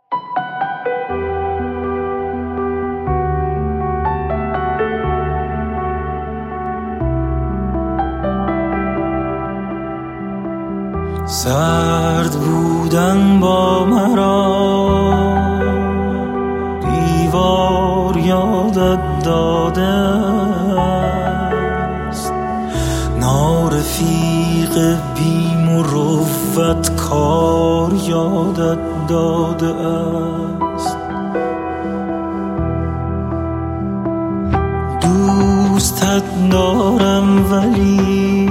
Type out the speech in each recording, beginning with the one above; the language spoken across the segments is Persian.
سرد بودن با مرا دیوار یادت داده است، نارفیق بی مروت کار یادت داده است. دوستت دارم ولی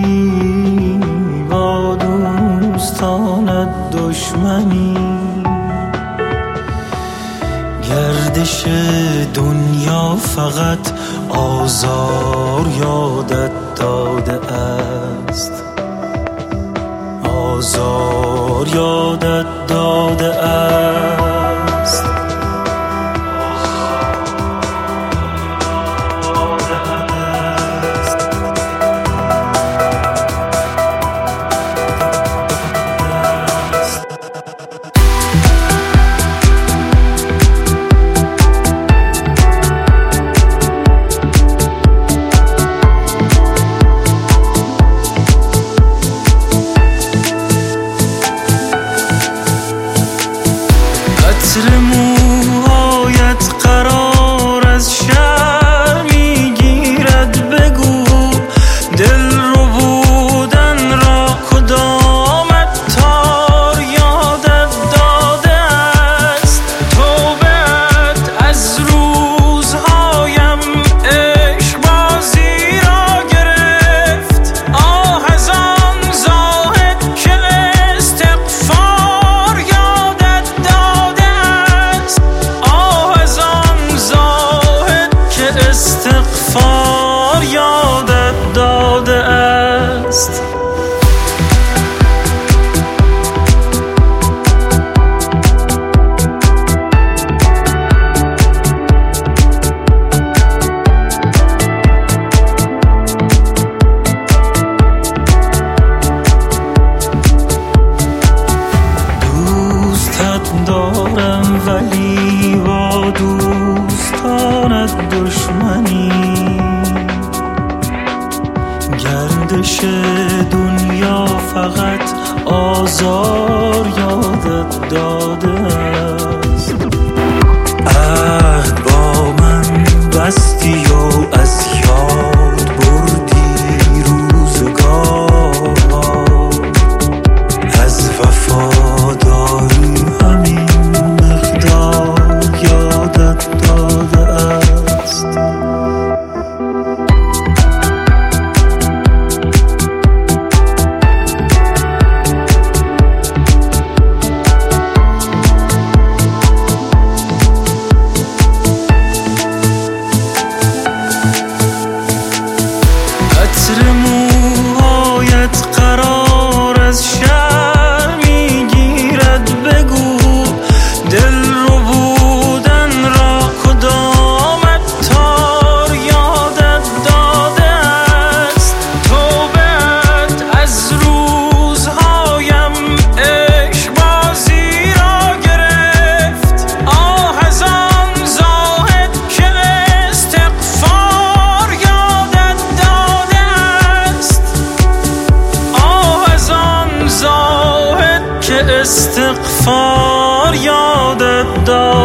با دوستانت دشمنی، گردش دنیا فقط آزار یادت داده است، آزار یادت داده است. عطر موهایت قرار از شهر میگیرد، بگو دل رو بودن را کدامت تار یادت داده است. توبت از روزهایم عشق بازی را گرفت، آه از آن زاهد که استغفار یادت داده است، آه از آن زاهد که استغفار یادت داده است. دوستت دارم ولی با دوستانت دشمنی، گردش دنیا فقط آزار یادت داده است. عهد با من بستی و از یاد بردی روزگار، از وفاداری همین مقدار یادت داده است. عطر موهایت قرار از شهر میگیرد، بگو دل رو بودن را کدامت تار یادت داده است. توبت از روزهایم عشق بازی را گرفت، آه از آن زاهد که استغفار یادت داده است، آه از آن زاهد که استغفار یادت داده